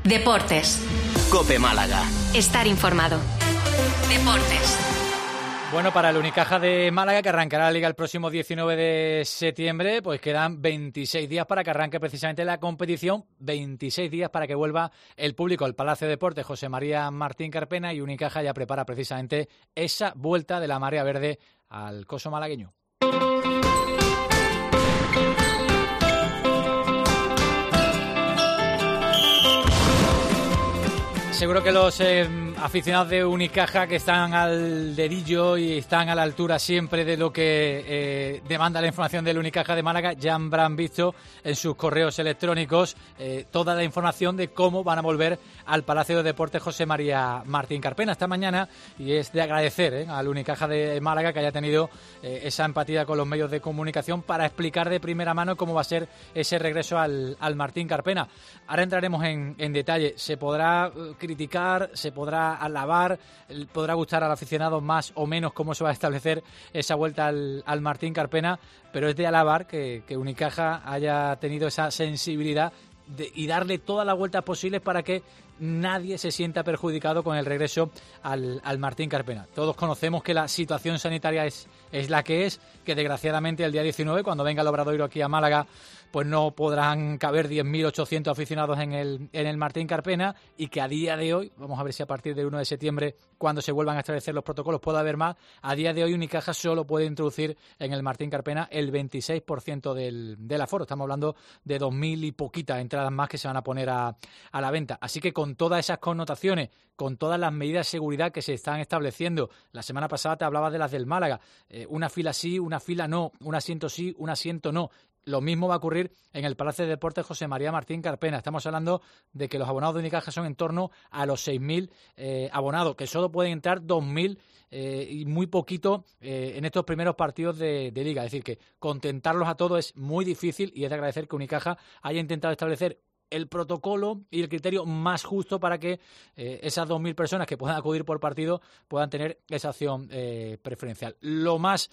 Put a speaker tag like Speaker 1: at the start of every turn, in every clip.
Speaker 1: Deportes.
Speaker 2: COPE Málaga.
Speaker 1: Estar informado. Deportes.
Speaker 3: Bueno, para el Unicaja de Málaga, que arrancará la Liga el próximo 19 de septiembre, pues quedan 26 días para que arranque precisamente la competición, 26 días para que vuelva el público al Palacio de Deportes José María Martín Carpena, y Unicaja ya prepara precisamente esa vuelta de la marea verde al coso malagueño. Seguro que los aficionados de Unicaja, que están al dedillo y están a la altura siempre de lo que demanda la información del Unicaja de Málaga, ya habrán visto en sus correos electrónicos toda la información de cómo van a volver al Palacio de Deportes José María Martín Carpena esta mañana, y es de agradecer al Unicaja de Málaga que haya tenido esa empatía con los medios de comunicación para explicar de primera mano cómo va a ser ese regreso al Martín Carpena. Ahora entraremos en detalle. Se podrá criticar, se podrá alabar, podrá gustar al aficionado más o menos cómo se va a establecer esa vuelta al Martín Carpena, pero es de alabar que Unicaja haya tenido esa sensibilidad y darle todas las vueltas posibles para que nadie se sienta perjudicado con el regreso al Martín Carpena. Todos conocemos que la situación sanitaria es la que es, que desgraciadamente el día 19, cuando venga el Obradoiro aquí a Málaga, pues no podrán caber 10.800 aficionados en el Martín Carpena, y que a día de hoy, vamos a ver si a partir del 1 de septiembre, cuando se vuelvan a establecer los protocolos, pueda haber más. A día de hoy Unicaja solo puede introducir en el Martín Carpena el 26% del aforo. Estamos hablando de 2.000 y poquitas entradas más que se van a poner a la venta. Así que con todas esas connotaciones, con todas las medidas de seguridad que se están estableciendo, la semana pasada te hablaba de las del Málaga, una fila sí, una fila no, un asiento sí, un asiento no. Lo mismo va a ocurrir en el Palacio de Deportes José María Martín Carpena. Estamos hablando de que los abonados de Unicaja son en torno a los 6.000 abonados, que solo pueden entrar 2.000 y muy poquito en estos primeros partidos de Liga. Es decir, que contentarlos a todos es muy difícil, y es de agradecer que Unicaja haya intentado establecer el protocolo y el criterio más justo para que esas 2.000 personas que puedan acudir por partido puedan tener esa opción preferencial. Lo más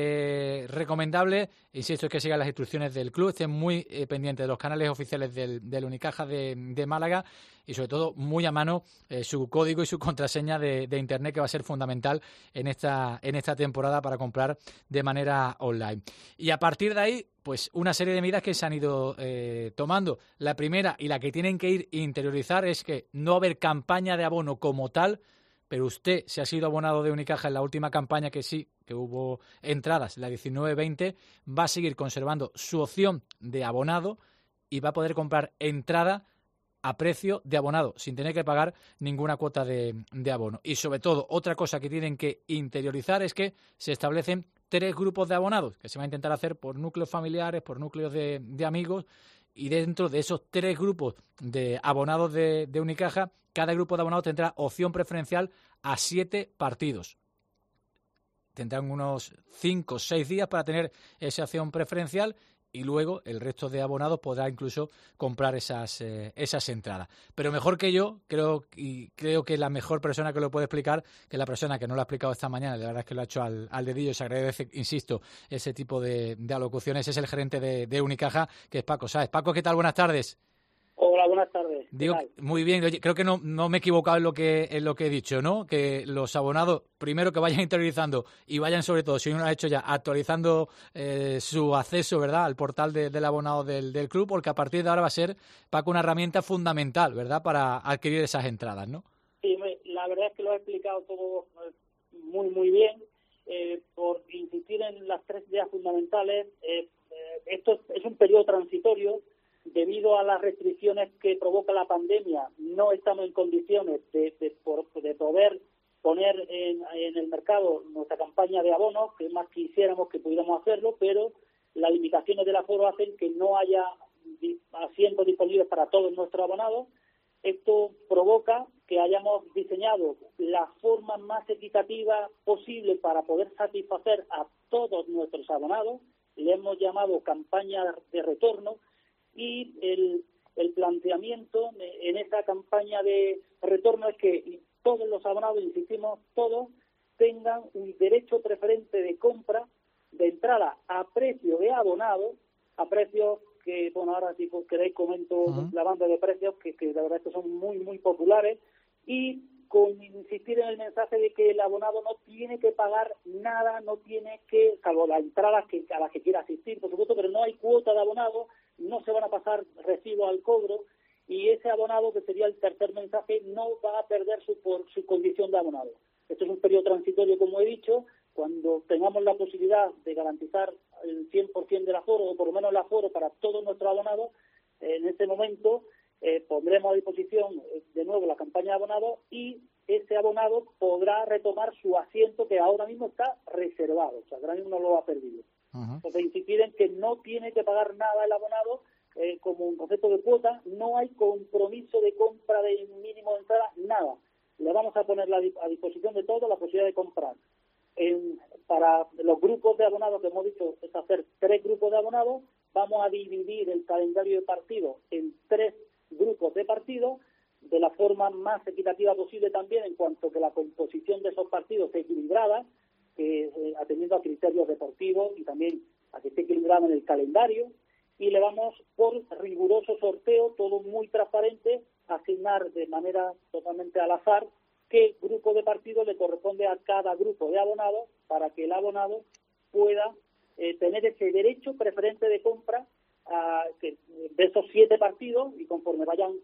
Speaker 3: recomendable, insisto, es que sigan las instrucciones del club, estén muy pendientes de los canales oficiales del Unicaja de Málaga, y sobre todo muy a mano su código y su contraseña de internet, que va a ser fundamental en esta temporada para comprar de manera online. Y a partir de ahí, pues una serie de medidas que se han ido tomando. La primera, y la que tienen que ir interiorizar, es que no va a haber campaña de abono como tal, pero usted, si ha sido abonado de Unicaja en la última campaña, que sí, que hubo entradas, la 19-20, va a seguir conservando su opción de abonado y va a poder comprar entrada a precio de abonado, sin tener que pagar ninguna cuota de abono. Y sobre todo, otra cosa que tienen que interiorizar es que se establecen 3 grupos de abonados, que se va a intentar hacer por núcleos familiares, por núcleos de amigos, y dentro de esos 3 grupos de abonados de Unicaja, cada grupo de abonados tendrá opción preferencial a 7 partidos. Tendrán unos 5 o 6 días para tener esa opción preferencial, y luego el resto de abonados podrá incluso comprar esas entradas. Pero mejor que yo, creo que la mejor persona que lo puede explicar, que la persona que no lo ha explicado esta mañana, la verdad es que lo ha hecho al dedillo, se agradece, insisto, ese tipo de alocuciones, es el gerente de Unicaja, que es Paco Sáez. Paco, ¿qué tal? Buenas tardes.
Speaker 4: Hola, buenas tardes.
Speaker 3: Digo, muy bien. Oye, creo que no me he equivocado en lo que he dicho, ¿no? Que los abonados, primero, que vayan interiorizando y vayan, sobre todo, si uno lo ha hecho ya, actualizando su acceso, ¿verdad?, al portal del abonado del club, porque a partir de ahora va a ser, Paco, una herramienta fundamental, ¿verdad?, para adquirir esas entradas, ¿no? Sí,
Speaker 4: la verdad es que lo he explicado todo muy, muy bien. Por insistir en las 3 ideas fundamentales, esto es un periodo transitorio. Debido a las restricciones que provoca la pandemia, no estamos en condiciones de poder poner en el mercado nuestra campaña de abonos, que más quisiéramos que pudiéramos hacerlo, pero las limitaciones del aforo hacen que no haya asientos disponibles para todos nuestros abonados. Esto provoca que hayamos diseñado la forma más equitativa posible para poder satisfacer a todos nuestros abonados. Le hemos llamado campaña de retorno, y el planteamiento en esta campaña de retorno es que todos los abonados, insistimos, todos tengan un derecho preferente de compra de entrada a precio de abonado, a precios que, bueno, ahora si queréis comento la banda de precios, que la verdad es que son muy, muy populares, y con insistir en el mensaje de que el abonado no tiene que pagar nada, no tiene que, salvo las entradas a las que quiera asistir, por supuesto, pero no hay cuota de abonado, no se van a pasar recibos al cobro, y ese abonado, que sería el tercer mensaje, no va a perder su condición de abonado. Esto es un periodo transitorio, como he dicho. Cuando tengamos la posibilidad de garantizar el 100% del aforo, o por lo menos el aforo para todos nuestros abonados, en ese momento pondremos a disposición de nuevo la campaña de abonado, y ese abonado podrá retomar su asiento, que ahora mismo está reservado, o sea, ahora mismo no lo ha perdido. Entonces, insistir en que no tiene que pagar nada el abonado, como un concepto de cuota, no hay compromiso de compra de mínimo de entrada, nada. Le vamos a poner a disposición de todos la posibilidad de comprar. Para los grupos de abonados que hemos dicho, es hacer 3 grupos de abonados, vamos a dividir el calendario de partidos en 3 grupos de partidos, de la forma más equitativa posible también, en cuanto que la composición de esos partidos esté equilibrada, atendiendo a criterios deportivos y también a que esté equilibrada en el calendario, y le vamos, por riguroso sorteo, todo muy transparente, a asignar de manera totalmente al azar qué grupo de partido le corresponde a cada grupo de abonados, para que el abonado pueda tener ese derecho preferente de compra de esos 7 partidos, y conforme vayamos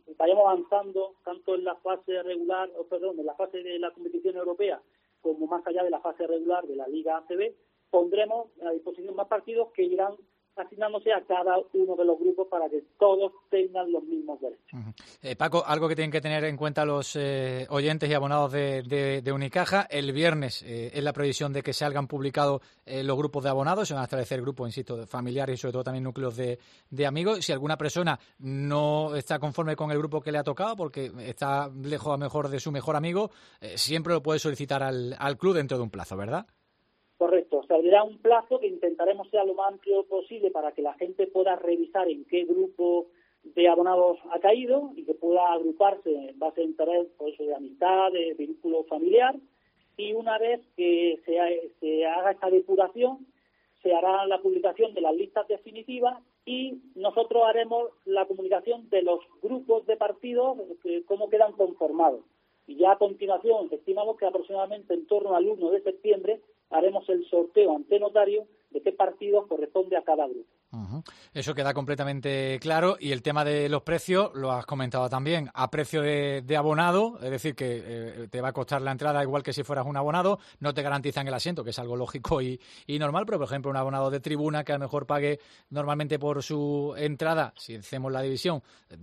Speaker 4: avanzando tanto en la fase regular, en la fase de la competición europea, como más allá de la fase regular de la Liga ACB, pondremos a disposición más partidos que irán asignándose a cada uno de los grupos para que todos tengan los mismos derechos.
Speaker 3: Paco, algo que tienen que tener en cuenta los oyentes y abonados de Unicaja: el viernes es la previsión de que salgan publicados los grupos de abonados. Se van a establecer grupos, insisto, familiares y sobre todo también núcleos de amigos. Si alguna persona no está conforme con el grupo que le ha tocado, porque está lejos a mejor de su mejor amigo, siempre lo puede solicitar al club dentro de un plazo, ¿verdad?
Speaker 4: Correcto, se abrirá un plazo que intentaremos sea lo más amplio posible para que la gente pueda revisar en qué grupo de abonados ha caído y que pueda agruparse en base a interés, pues, de amistad, de vínculo familiar, y una vez que se haga esta depuración, se hará la publicación de las listas definitivas y nosotros haremos la comunicación de los grupos de partidos, cómo quedan conformados. Y ya a continuación, estimamos que aproximadamente en torno al 1 de septiembre haremos el sorteo ante notario de qué partido corresponde a cada grupo.
Speaker 3: Eso queda completamente claro. Y el tema de los precios, lo has comentado también, a precio de abonado, es decir, que te va a costar la entrada igual que si fueras un abonado, no te garantizan el asiento, que es algo lógico y normal, pero por ejemplo un abonado de tribuna que a lo mejor pague normalmente por su entrada, si hacemos la división,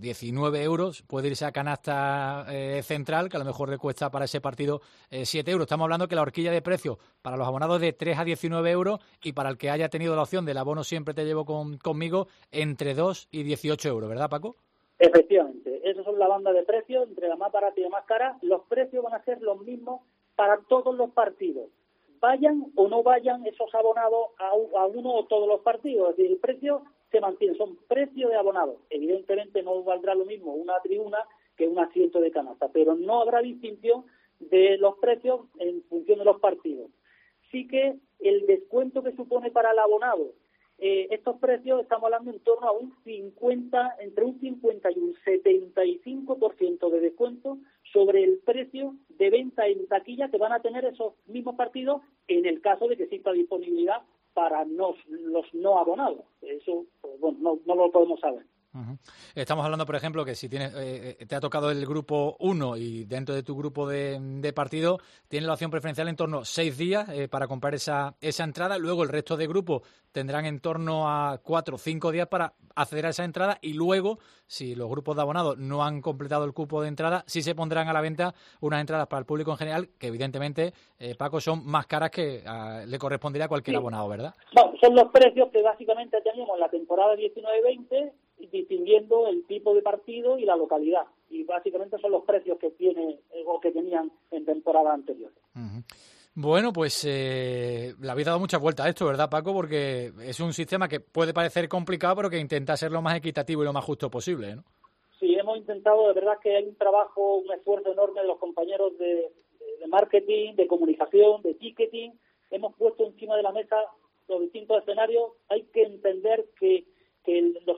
Speaker 3: 19 euros, puede irse a canasta central, que a lo mejor le cuesta para ese partido 7 euros. Estamos hablando que la horquilla de precios para los abonados de 3 a 19 euros, y para el que haya tenido la opción del abono siempre te llevo conmigo, entre 2 y 18 euros, ¿verdad, Paco?
Speaker 4: Efectivamente, esas son la banda de precios, entre la más barata y la más cara. Los precios van a ser los mismos para todos los partidos, vayan o no vayan esos abonados a uno o todos los partidos. Es decir, el precio se mantiene, son precios de abonados. Evidentemente no valdrá lo mismo una tribuna que un asiento de canasta, pero no habrá distinción de los precios en función de los partidos. Sí que el descuento que supone para el abonado estos precios, estamos hablando en torno a entre un 50 y un 75% de descuento sobre el precio de venta en taquilla que van a tener esos mismos partidos, en el caso de que exista disponibilidad para los no abonados. Eso, pues, bueno, no lo podemos saber.
Speaker 3: Estamos hablando, por ejemplo, que si tienes, te ha tocado el grupo 1 y dentro de tu grupo de partido tienes la opción preferencial en torno a 6 días para comprar esa entrada. Luego el resto de grupos tendrán en torno a 4 o 5 días para acceder a esa entrada, y luego, si los grupos de abonados no han completado el cupo de entrada, sí se pondrán a la venta unas entradas para el público en general, que evidentemente, Paco, son más caras que le correspondería a cualquier abonado, ¿verdad?
Speaker 4: Bueno, son los precios que básicamente teníamos en la temporada 19-20, distinguiendo el tipo de partido y la localidad, y básicamente son los precios que tiene o que tenían en temporada anterior.
Speaker 3: Bueno, pues le habéis dado muchas vueltas a esto, ¿verdad, Paco? Porque es un sistema que puede parecer complicado, pero que intenta ser lo más equitativo y lo más justo posible, ¿no?
Speaker 4: Sí, hemos intentado, de verdad que hay un trabajo, un esfuerzo enorme de los compañeros de marketing, de comunicación, de ticketing. Hemos puesto encima de la mesa los distintos escenarios. Hay que entender que los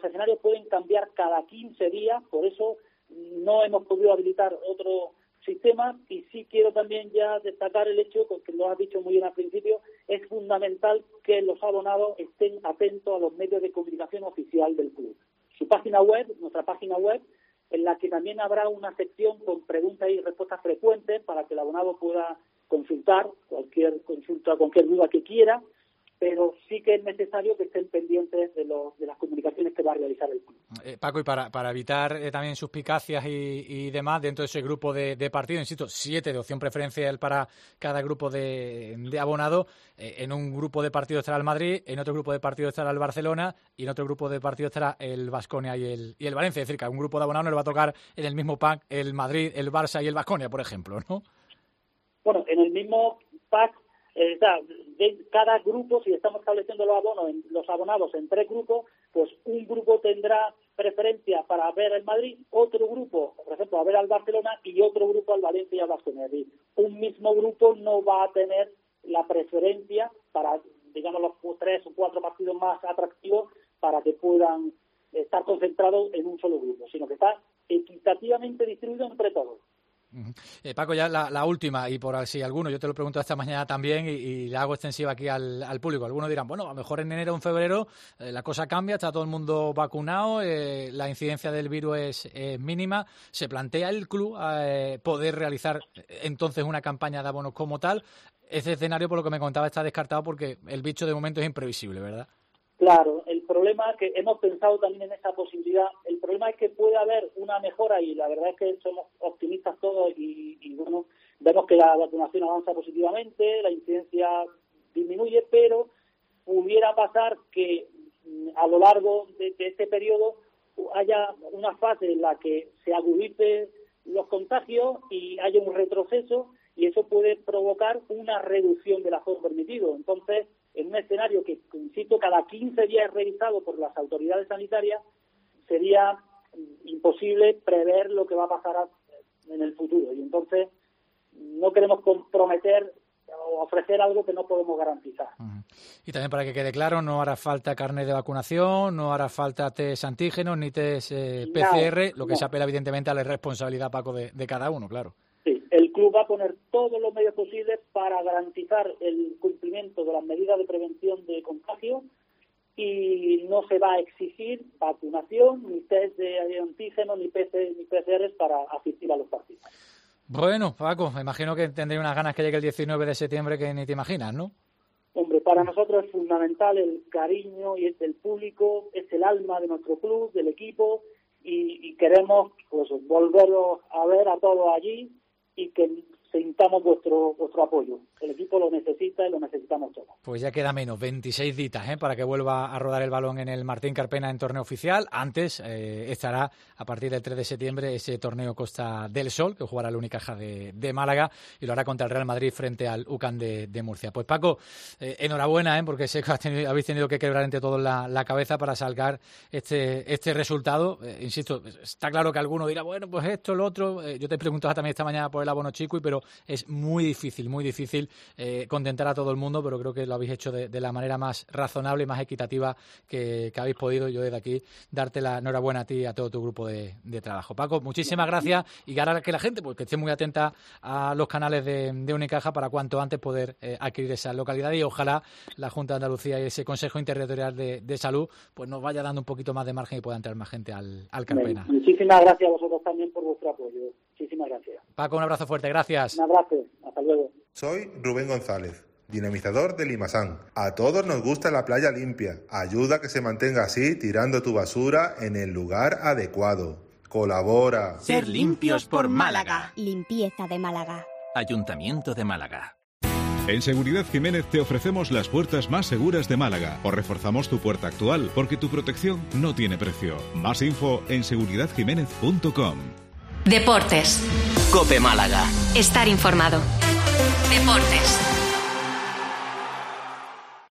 Speaker 4: escenarios pueden cambiar cada 15 días, por eso no hemos podido habilitar otro sistema. Y sí quiero también ya destacar el hecho, que lo has dicho muy bien al principio, es fundamental que los abonados estén atentos a los medios de comunicación oficial del club. Su página web, nuestra página web, en la que también habrá una sección con preguntas y respuestas frecuentes para que el abonado pueda consultar cualquier consulta, cualquier duda que quiera, pero sí que es necesario que estén pendientes de las comunicaciones que va a realizar el club.
Speaker 3: Paco, y para evitar también suspicacias y demás, dentro de ese grupo de partidos, insisto, 7 de opción preferencial para cada grupo de abonado, en un grupo de partidos estará el Madrid, en otro grupo de partidos estará el Barcelona y en otro grupo de partidos estará el Baskonia y el Valencia. Es decir, que a un grupo de abonados no le va a tocar en el mismo pack el Madrid, el Barça y el Baskonia, por ejemplo, ¿no?
Speaker 4: Bueno, en el mismo pack, de cada grupo, si estamos estableciendo los abonados en 3 grupos, pues un grupo tendrá preferencia para ver el Madrid, otro grupo, por ejemplo, a ver al Barcelona y otro grupo al Valencia y al Baskonia. Un mismo grupo no va a tener la preferencia para, digamos, los 3 o 4 partidos más atractivos para que puedan estar concentrados en un solo grupo, sino que está equitativamente distribuido entre todos.
Speaker 3: Paco, ya la última, y por si alguno, yo te lo pregunto esta mañana también y la hago extensiva aquí al público. Algunos dirán, bueno, a lo mejor en enero o en febrero la cosa cambia, está todo el mundo vacunado, la incidencia del virus es mínima. ¿Se plantea el club poder realizar entonces una campaña de abonos como tal? Ese escenario, por lo que me contaba, está descartado porque el bicho de momento es imprevisible, ¿verdad?
Speaker 4: Claro, el problema es que hemos pensado también en esa posibilidad. El problema es que puede haber una mejora y la verdad es que somos optimistas todos y bueno, vemos que la vacunación avanza positivamente, la incidencia disminuye, pero pudiera pasar que a lo largo de este periodo haya una fase en la que se agudicen los contagios y haya un retroceso y eso puede provocar una reducción del aforo permitido. Entonces, en un escenario que, insisto, cada 15 días es revisado por las autoridades sanitarias, sería imposible prever lo que va a pasar en el futuro. Y entonces no queremos comprometer o ofrecer algo que no podemos garantizar.
Speaker 3: Y también, para que quede claro, no hará falta carnet de vacunación, no hará falta test antígenos ni test PCR, lo que se apela evidentemente a la responsabilidad, Paco, de cada uno, claro.
Speaker 4: Sí, el club va a poner todos los medios posibles para garantizar el cumplimiento de las medidas de prevención de contagio y no se va a exigir vacunación, ni test de antígenos, ni PCR para asistir a los partidos.
Speaker 3: Bueno, Paco, me imagino que tendré unas ganas que llegue el 19 de septiembre que ni te imaginas, ¿no?
Speaker 4: Hombre, para nosotros es fundamental el cariño y es del público, es el alma de nuestro club, del equipo, y queremos pues volveros a ver a todos allí y que sintamos vuestro apoyo. El equipo lo necesita y lo necesitamos todos.
Speaker 3: Pues ya queda menos, 26 ditas para que vuelva a rodar el balón en el Martín Carpena en torneo oficial. Antes estará a partir del 3 de septiembre ese torneo Costa del Sol, que jugará el Unicaja de Málaga y lo hará contra el Real Madrid frente al UCAM de Murcia. Pues Paco, enhorabuena, porque sé que habéis tenido que quebrar entre todos la cabeza para sacar este resultado. Insisto, está claro que alguno dirá, bueno, pues esto, lo otro. Yo te preguntaba también esta mañana por el abono chico, pero es muy difícil contentar a todo el mundo, pero creo que lo habéis hecho de la manera más razonable y más equitativa que habéis podido. Yo desde aquí darte la enhorabuena a ti y a todo tu grupo de trabajo. Paco, muchísimas gracias y ahora que la gente pues que esté muy atenta a los canales de Unicaja para cuanto antes poder adquirir esa localidad y ojalá la Junta de Andalucía y ese Consejo Interterritorial de Salud pues nos vaya dando un poquito más de margen y pueda entrar más gente al Carpena.
Speaker 4: Muchísimas gracias a vosotros también por vuestro apoyo. Muchísimas gracias.
Speaker 3: Paco, un abrazo fuerte, gracias.
Speaker 4: Un abrazo, hasta luego.
Speaker 2: Soy Rubén González, dinamizador de Limasán. A todos nos gusta la playa limpia. Ayuda a que se mantenga así tirando tu basura en el lugar adecuado. Colabora.
Speaker 5: Ser limpios por Málaga.
Speaker 6: Limpieza de Málaga.
Speaker 5: Ayuntamiento de Málaga.
Speaker 7: En Seguridad Jiménez te ofrecemos las puertas más seguras de Málaga. O reforzamos tu puerta actual, porque tu protección no tiene precio. Más info en seguridadjiménez.com.
Speaker 1: Deportes.
Speaker 5: COPE Málaga.
Speaker 1: Estar informado. Deportes.